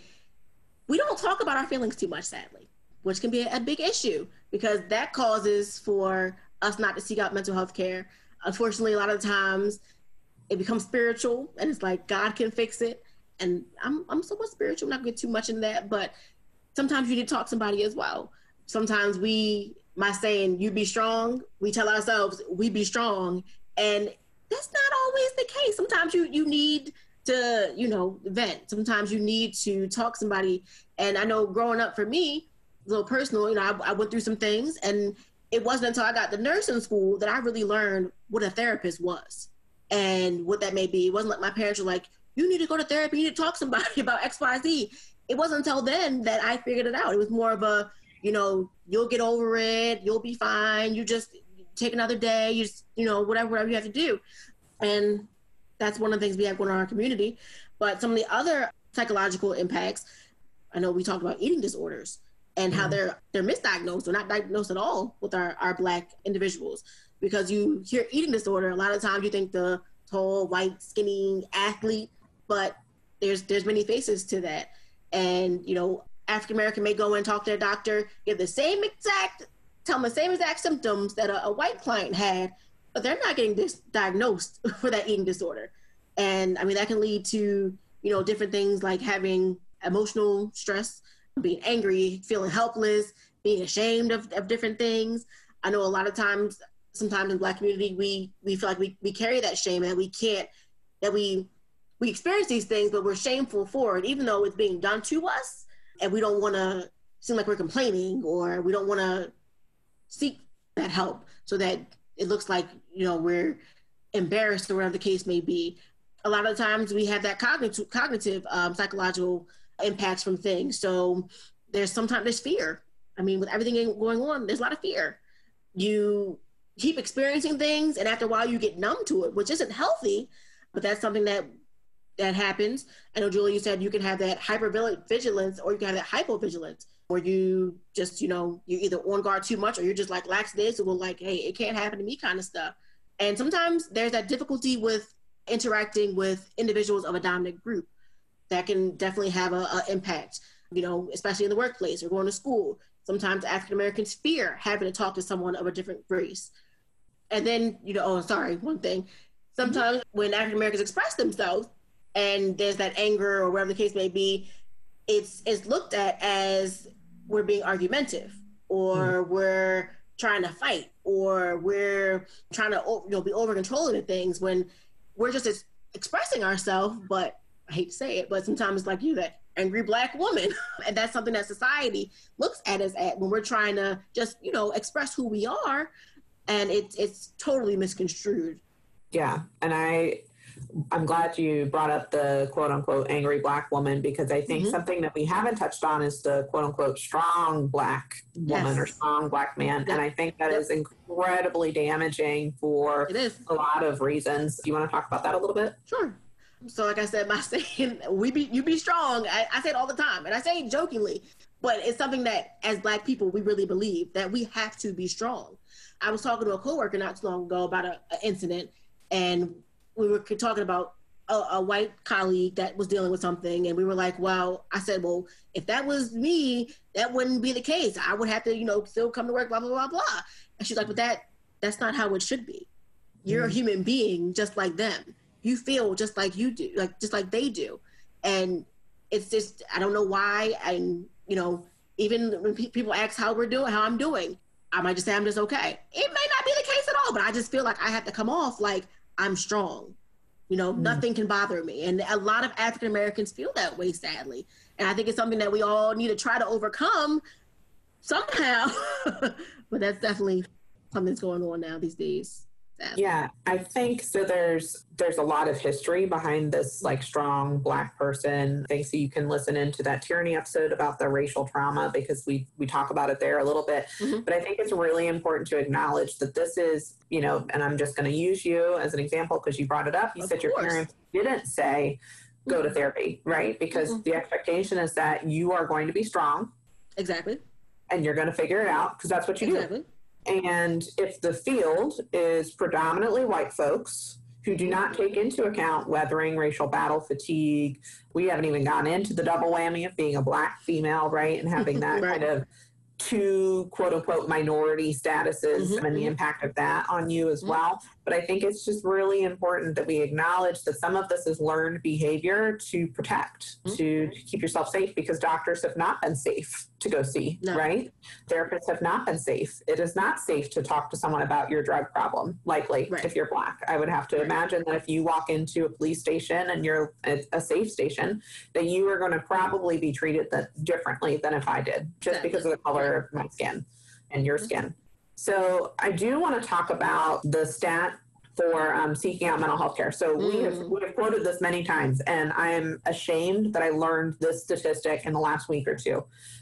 we don't talk about our feelings too much, sadly, which can be a big issue because that causes for us not to seek out mental health care. Unfortunately, a lot of times it becomes spiritual and it's like God can fix it. And I'm I'm somewhat spiritual, I'm not gonna get too much in that, but sometimes you need to talk to somebody as well. Sometimes we, my saying, you be strong, we tell ourselves we be strong, and that's not always the case. Sometimes you you need to, you know, vent. Sometimes you need to talk to somebody. And I know growing up for me, a little personal, you know, I, I went through some things, and it wasn't until I got to nursing school that I really learned what a therapist was and what that may be. It wasn't like my parents were like, you need to go to therapy, you need to talk to somebody about X, Y, Z. It wasn't until then that I figured it out. It was more of a, you know, you'll get over it, you'll be fine, you just take another day, you just, you know, whatever, whatever you have to do. And that's one of the things we have going on in our community. But some of the other psychological impacts, I know we talked about eating disorders and how they're they're misdiagnosed or not diagnosed at all with our, our Black individuals. Because you hear eating disorder, a lot of times you think the tall, white, skinny athlete, but there's there's many faces to that. And, you know, African American may go and talk to their doctor, give the same exact, tell them the same exact symptoms that a, a white client had, but they're not getting this diagnosed for that eating disorder. And I mean, that can lead to, you know, different things like having emotional stress, being angry, feeling helpless, being ashamed of, of different things. I know a lot of times, sometimes in Black community, we, we feel like we, we carry that shame and we can't, that we, we experience these things, but we're shameful for it, even though it's being done to us. And we don't want to seem like we're complaining, or we don't want to seek that help so that it looks like, you know, we're embarrassed or whatever the case may be. A lot of times we have that cognitive, cognitive um, psychological impacts from things. So there's sometimes there's fear. I mean, with everything going on, there's a lot of fear. You keep experiencing things, and after a while you get numb to it, which isn't healthy, but that's something that that happens. I know, Julie, you said you can have that hypervigilance or you can have that hypovigilance, where you just, you know, you're either on guard too much or you're just like lackadaisical, like, hey, it can't happen to me kind of stuff. And sometimes there's that difficulty with interacting with individuals of a dominant group that can definitely have a, a impact, you know, especially in the workplace or going to school. Sometimes African Americans fear having to talk to someone of a different race. And then, you know, oh, sorry, one thing. Sometimes mm-hmm. when African Americans express themselves and there's that anger or whatever the case may be, it's it's looked at as we're being argumentative, or mm-hmm. we're trying to fight, or we're trying to, you know, be over controlling of things, when we're just ex- expressing ourselves. But I hate to say it, but sometimes like you, that angry Black woman, and that's something that society looks at us at when we're trying to just, you know, express who we are, and it's it's totally misconstrued. Yeah, and I. I'm glad you brought up the quote unquote angry Black woman, because I think mm-hmm. something that we haven't touched on is the quote unquote strong Black woman yes. or strong Black man. Yep. And I think that yep. is incredibly damaging for a lot of reasons. Do you want to talk about that a little bit? Sure. So like I said, my saying, we be, you be strong, I, I say it all the time, and I say it jokingly, but it's something that as Black people, we really believe that we have to be strong. I was talking to a coworker not too long ago about an incident, and we were talking about a, a white colleague that was dealing with something. And we were like, well, I said, well, if that was me, that wouldn't be the case. I would have to, you know, still come to work, blah, blah, blah, blah. And she's like, but that, that's not how it should be. You're mm-hmm. a human being just like them. You feel just like you do, like, just like they do. And it's just, I don't know why. And, you know, even when pe- people ask how we're doing, how I'm doing, I might just say I'm just okay. It may not be the case at all, but I just feel like I have to come off like, I'm strong, you know, mm. nothing can bother me. And a lot of African Americans feel that way, sadly. And I think it's something that we all need to try to overcome somehow. But that's definitely something that's going on now these days. Sadly. Yeah, I think so. There's there's a lot of history behind this, like, strong Black person. Thanks, so you can listen into that Tyranny episode about the racial trauma, because we we talk about it there a little bit. Mm-hmm. But I think it's really important to acknowledge that this is, you know, and I'm just going to use you as an example because you brought it up. You of said course. Your parents didn't say go mm-hmm. to therapy, right? Because mm-hmm. the expectation is that you are going to be strong. Exactly. And you're going to figure it out because that's what you exactly. do. And if the field is predominantly white folks who do not take into account weathering racial battle fatigue, we haven't even gotten into the double whammy of being a Black female, right? And having that right. kind of two quote unquote minority statuses mm-hmm. and the impact of that on you as mm-hmm. well. But I think it's just really important that we acknowledge that some of this is learned behavior to protect, mm-hmm. to, to keep yourself safe, because doctors have not been safe to go see, no. right? Therapists have not been safe. It is not safe to talk to someone about your drug problem, likely, right. if you're Black. I would have to right. imagine that if you walk into a police station and you're a, a safe station, that you are going to probably be treated that differently than if I did, just exactly. because of the color of my skin and your skin. So I do want to talk about the stat for um, seeking out mental health care. So mm. we have we have quoted this many times, and I am ashamed that I learned this statistic in the last week or two.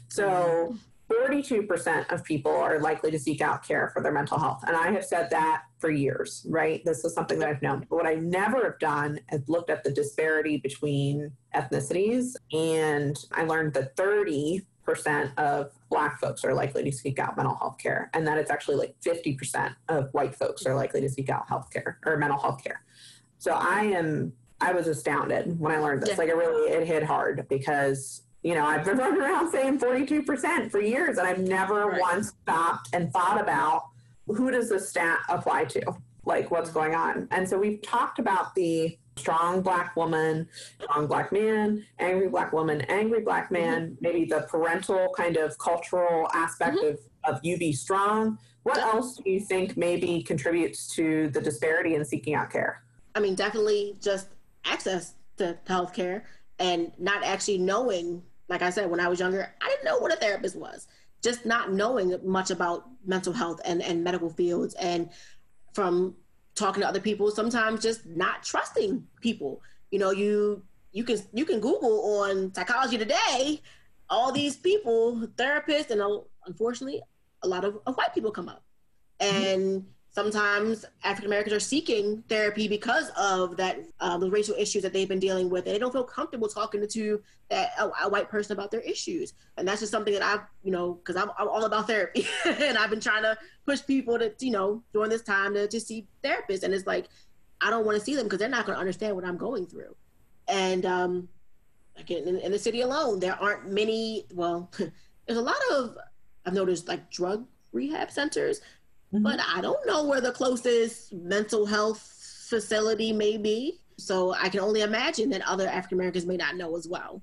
So forty-two percent of people are likely to seek out care for their mental health. And I have said that for years, right? This is something that I've known. But what I never have done is looked at the disparity between ethnicities. And I learned that thirty percent of Black folks are likely to seek out mental health care, and that it's actually like fifty percent of white folks are likely to seek out health care or mental health care. So I am, I was astounded when I learned this. Yeah. Like, it really, it hit hard, because, you know, I've been running around saying forty-two percent for years, and I've never right. once stopped and thought about, who does this stat apply to? Like, what's going on? And so we've talked about the strong Black woman, strong Black man, angry Black woman, angry Black man, mm-hmm. maybe the parental kind of cultural aspect mm-hmm. of, of you be strong. What yeah. else do you think maybe contributes to the disparity in seeking out care? I mean, definitely just access to health care, and not actually knowing, like I said, when I was younger, I didn't know what a therapist was. Just not knowing much about mental health and, and medical fields, and from talking to other people, sometimes just not trusting people. You know, you you can you can Google on Psychology Today, all these people, therapists, and uh, unfortunately, a lot of, of white people come up. And mm-hmm. sometimes African Americans are seeking therapy because of that, uh, the racial issues that they've been dealing with, and they don't feel comfortable talking to that a, a white person about their issues. And that's just something that I've, you know, because I'm, I'm all about therapy, and I've been trying to push people to, you know, during this time to to see therapists. And it's like, I don't want to see them because they're not going to understand what I'm going through. And um, again, in, in the city alone, there aren't many. Well, there's a lot of, I've noticed, like drug rehab centers. Mm-hmm. But I don't know where the closest mental health facility may be. So I can only imagine that other African Americans may not know as well.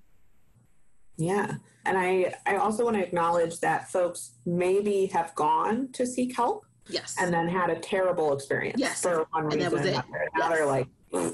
Yeah. And I, I also want to acknowledge that folks maybe have gone to seek help. Yes. And then had a terrible experience. Yes. For one reason. And that was it. Now yes. they're like,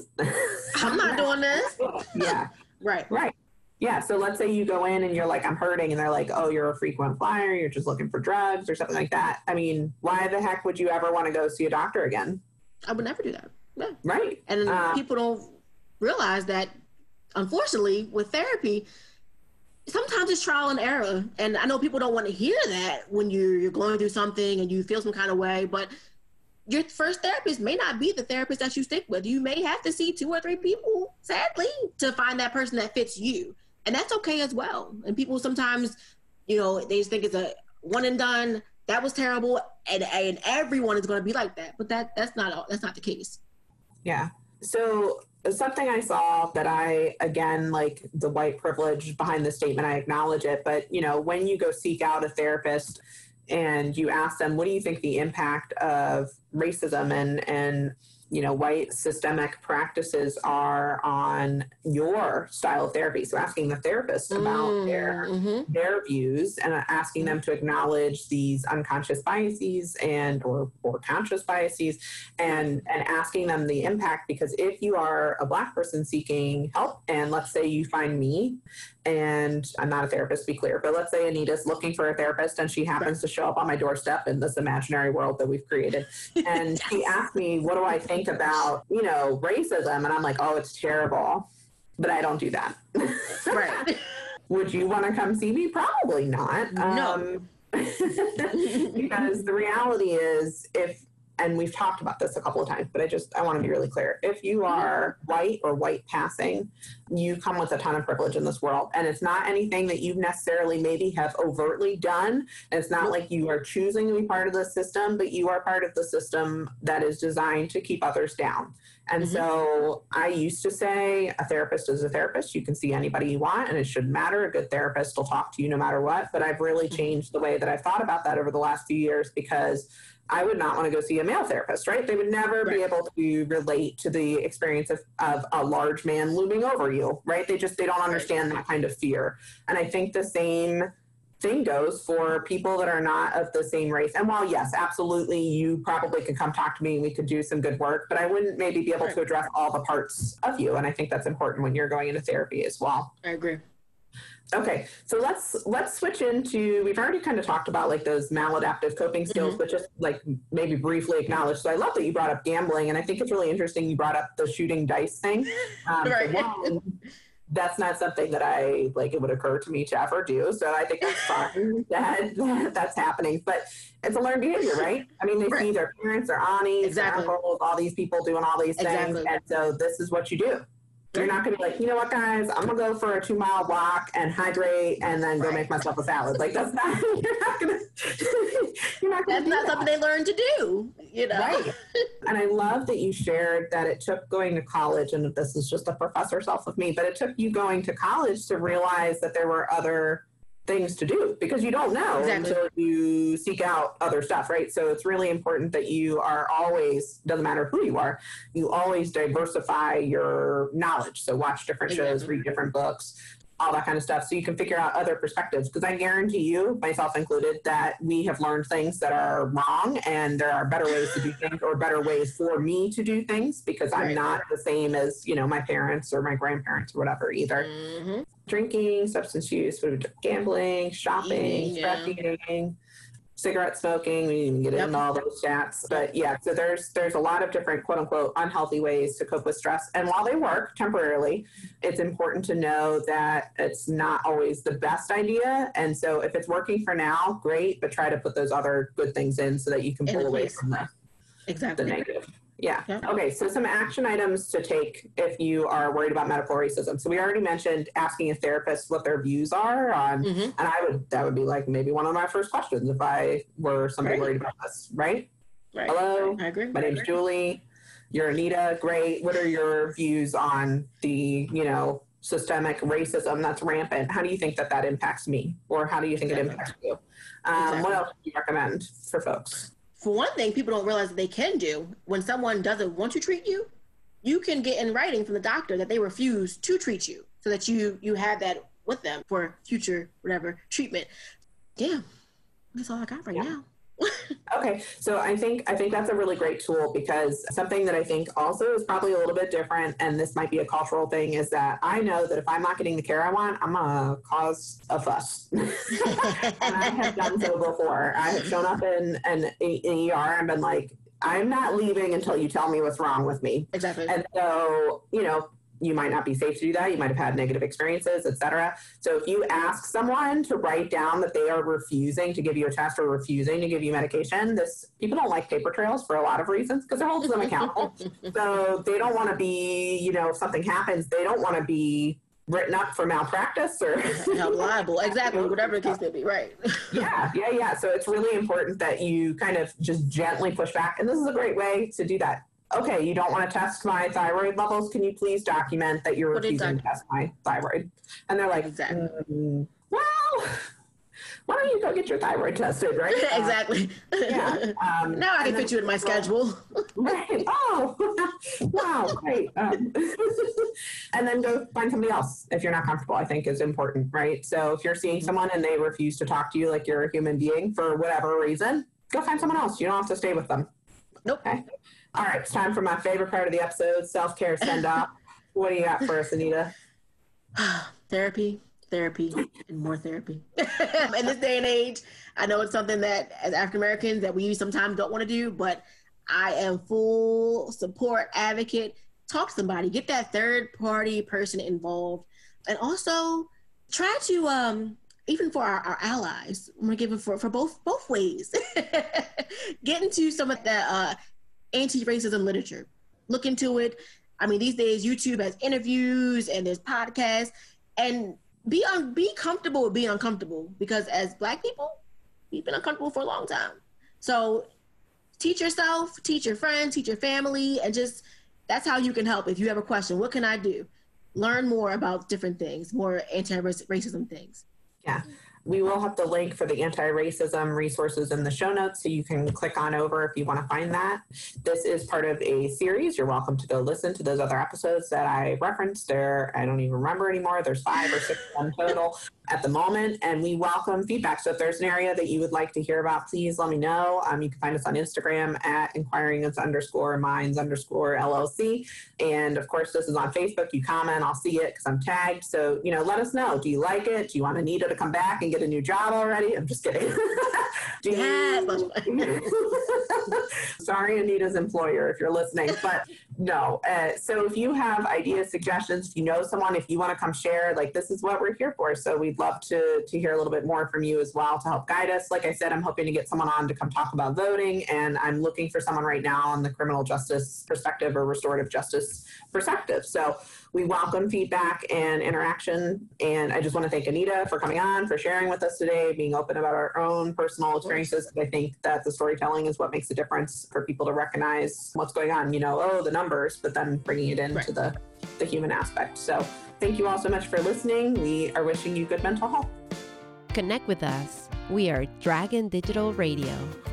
I'm not doing this. Yeah. Right. Right. Yeah, so let's say you go in and you're like, I'm hurting, and they're like, oh, you're a frequent flyer, you're just looking for drugs or something like that. I mean, why the heck would you ever want to go see a doctor again? I would never do that. Yeah. Right. And um, people don't realize that, unfortunately, with therapy, sometimes it's trial and error. And I know people don't want to hear that when you're, you're going through something and you feel some kind of way, but your first therapist may not be the therapist that you stick with. You may have to see two or three people, sadly, to find that person that fits you. And that's okay as well. And people sometimes, you know, they just think it's a one and done. That was terrible, and and everyone is going to be like that. But that that's not that's not the case. Yeah. So something I saw that I, again, like the white privilege behind the statement, I acknowledge it. But, you know, when you go seek out a therapist and you ask them, what do you think the impact of racism and, and you know, white systemic practices are on your style of therapy? So asking the therapist about mm, their mm-hmm. their views and asking them to acknowledge these unconscious biases and or, or conscious biases and, and asking them the impact. Because if you are a Black person seeking help, and let's say you find me, and I'm not a therapist, to be clear, but let's say Anita's looking for a therapist and she happens right. to show up on my doorstep in this imaginary world that we've created. And yes. she asked me, what do I think about, you know, racism? And I'm like, oh, it's terrible. But I don't do that. Right. Would you want to come see me? Probably not. No. Um, because the reality is, if, and we've talked about this a couple of times, but I just, I want to be really clear. If you are white or white passing, you come with a ton of privilege in this world. And it's not anything that you necessarily maybe have overtly done. And it's not like you are choosing to be part of the system, but you are part of the system that is designed to keep others down. And mm-hmm. so I used to say a therapist is a therapist. You can see anybody you want and it shouldn't matter. A good therapist will talk to you no matter what. But I've really changed the way that I've thought about that over the last few years, because I would not want to go see a male therapist, right? They would never right. be able to relate to the experience of, of a large man looming over you, right? They just, they don't understand that kind of fear. And I think the same thing goes for people that are not of the same race. And while, yes, absolutely, you probably could come talk to me and we could do some good work, but I wouldn't maybe be able right. to address all the parts of you. And I think that's important when you're going into therapy as well. I agree. Okay, so let's let's switch into, we've already kind of talked about like those maladaptive coping skills, mm-hmm. but just like maybe briefly acknowledge. So I love that you brought up gambling, and I think it's really interesting you brought up the shooting dice thing. Um, right. One, that's not something that I, like it would occur to me to ever do. So I think it's fun that, that that's happening, but it's a learned behavior, right? I mean, they right. see their parents, their aunties, exactly. their uncles, all these people doing all these things, exactly. and so this is what you do. You're not going to be like, you know what, guys, I'm going to go for a two mile walk and hydrate and then go right. make myself a salad. Like, that's not, you're not going to, you're not going to That's not that. something they learn to do, you know? Right. And I love that you shared that it took going to college, and this is just a professor self of me, but it took you going to college to realize that there were other things to do, because you don't know exactly. until you seek out other stuff, right? So it's really important that you are always, doesn't matter who you are, you always diversify your knowledge. So watch different shows, exactly. read different books, all that kind of stuff, so you can figure out other perspectives. Because I guarantee you, myself included, that we have learned things that are wrong, and there are better ways to do things, or better ways for me to do things, because right. I'm not the same as, you know, my parents or my grandparents or whatever either. Mm-hmm. Drinking, substance use, food, gambling, shopping, stress yeah. eating, cigarette smoking. We didn't even get yep. into all those stats. But yeah, so there's there's a lot of different quote unquote unhealthy ways to cope with stress. And while they work temporarily, it's important to know that it's not always the best idea. And so if it's working for now, great, but try to put those other good things in so that you can pull away from that. Exactly. the negative. Yeah. yeah. Okay. So some action items to take if you are worried about medical racism. So we already mentioned asking a therapist what their views are on, Mm-hmm. and I would, that would be like maybe one of my first questions if I were somebody Right. worried about this, right? Right. Hello. I agree. My name's Julie. You're Anita. Great. What are your views on the, you know, systemic racism that's rampant? How do you think that that impacts me? Or how do you think Exactly. it impacts you? Um, Exactly. What else do you recommend for folks? For one thing, people don't realize that they can do when someone doesn't want to treat you, you can get in writing from the doctor that they refuse to treat you so that you you have that with them for future whatever treatment. Damn, that's all I got right Yeah. now. Okay, so I think I think that's a really great tool, because something that I think also is probably a little bit different, and this might be a cultural thing, is that I know that if I'm not getting the care I want, I'm gonna cause a fuss. And I have done so before. I have shown up in an E R and been like, I'm not leaving until you tell me what's wrong with me. Exactly. And so, you know, you might not be safe to do that. You might have had negative experiences, et cetera. So if you ask someone to write down that they are refusing to give you a test or refusing to give you medication, this people don't like paper trails for a lot of reasons because it holds them accountable. So they don't want to be, you know, if something happens, they don't want to be written up for malpractice or Held liable. Exactly. Whatever the case may be. Right. yeah, yeah, yeah. So it's really important that you kind of just gently push back. And this is a great way to do that. Okay, you don't want to test my thyroid levels. Can you please document that you're What refusing to test my thyroid? And they're like, Exactly. mm, well, why don't you go get your thyroid tested, right? Uh, Exactly. yeah. Um, Now I can and fit then- you in my schedule. Right. Oh, wow, great. Um, and then go find somebody else if you're not comfortable, I think is important, right? So if you're seeing someone and they refuse to talk to you like you're a human being for whatever reason, go find someone else. You don't have to stay with them. Nope. Okay. All right. It's time for my favorite part of the episode, self-care send off. What do you got for us, Anita? Therapy, therapy, and more therapy. In this day and age, I know it's something that as African Americans that we sometimes don't want to do, but I am full support advocate. Talk to somebody, get that third party person involved, and also try to um even for our, our allies, I'm gonna give it for, for both both ways. Get into some of the uh, anti-racism literature. Look into it. I mean, these days YouTube has interviews and there's podcasts, and be un- be comfortable with being uncomfortable, because as Black people, we've been uncomfortable for a long time. So teach yourself, teach your friends, teach your family, and just that's how you can help. If you have a question, what can I do? Learn more about different things, more anti-racism things. Yeah. We will have the link for the anti-racism resources in the show notes, so you can click on over if you want to find that. This is part of a series. You're welcome to go listen to those other episodes that I referenced. There, I don't even remember anymore. There's five or six of them total at the moment, and we welcome feedback. So if there's an area that you would like to hear about, please let me know. Um, you can find us on Instagram at inquiring's underscore minds underscore L L C. And of course, this is on Facebook. You comment, I'll see it because I'm tagged. So, you know, let us know. Do you like it? Do you want Anita to come back and get a new job already? I'm just kidding. Do you... Sorry, Anita's employer, if you're listening, but no. Uh, so if you have ideas, suggestions, if you know someone, if you want to come share, like this is what we're here for. So we'd love to, to hear a little bit more from you as well to help guide us. Like I said, I'm hoping to get someone on to come talk about voting, and I'm looking for someone right now on the criminal justice perspective or restorative justice perspective. So we welcome feedback and interaction. And I just want to thank Anita for coming on, for sharing with us today, being open about our own personal experiences. I think that the storytelling is what makes a difference for people to recognize what's going on. You know, oh, the numbers, but then bringing it into right. the, the human aspect. So thank you all so much for listening. We are wishing you good mental health. Connect with us. We are Dragon Digital Radio.